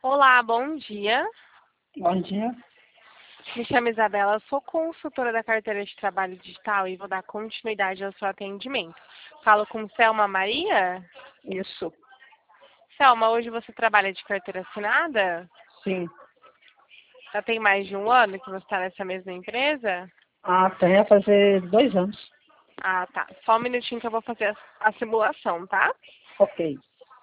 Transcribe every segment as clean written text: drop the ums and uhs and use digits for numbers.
Olá, bom dia. Bom dia. Me chamo Isabela, sou consultora da carteira de trabalho digital e vou dar continuidade ao seu atendimento. Falo com Selma Maria? Isso. Selma, hoje você trabalha de carteira assinada? Sim. Já tem mais de um ano que você está nessa mesma empresa? Tem a fazer 2 anos. Ah, tá. Só um minutinho que eu vou fazer a simulação, tá? Ok.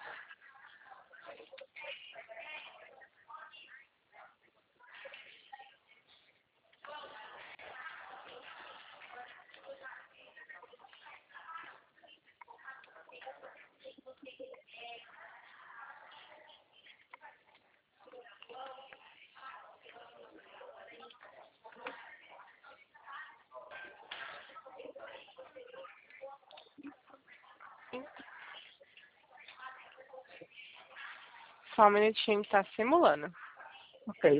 Só um minutinho que está simulando. Ok.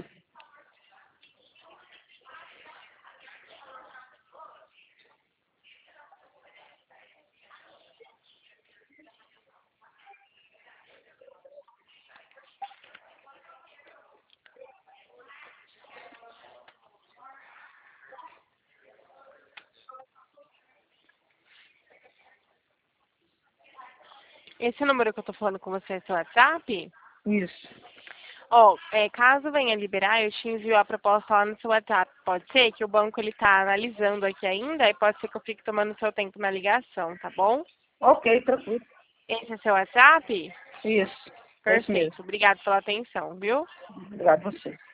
Esse número que eu tô falando com você é seu WhatsApp? Isso. Caso venha liberar, eu te envio a proposta lá no seu WhatsApp. Pode ser que o banco ele tá analisando aqui ainda e pode ser que eu fique tomando seu tempo na ligação, tá bom? Ok, tranquilo. Esse é seu WhatsApp? Isso. É isso mesmo. Perfeito. Obrigada pela atenção, viu? Obrigado a você.